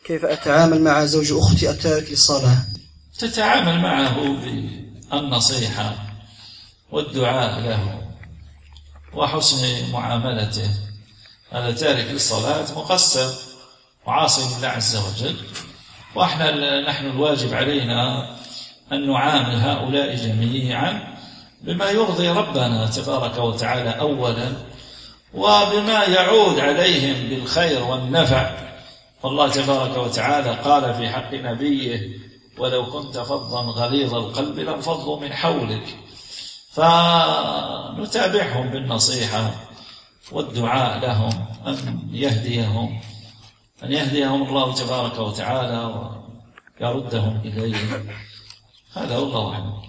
كيف أتعامل مع زوج أختي التارك للصلاة؟ تتعامل معه بالنصيحة والدعاء له وحسن معاملته. هذا تارك للصلاة مقصر وعاصي لله عز وجل، نحن الواجب علينا أن نعامل هؤلاء جميعا بما يرضي ربنا تبارك وتعالى أولا، وبما يعود عليهم بالخير والنفع. والله تبارك وتعالى قال في حق نبيه: ولو كنت فظا غليظ القلب لانفضوا من حولك. فنتابعهم بالنصيحة والدعاء لهم أن يهديهم الله تبارك وتعالى ويردهم إليه. هذا والله أعلم.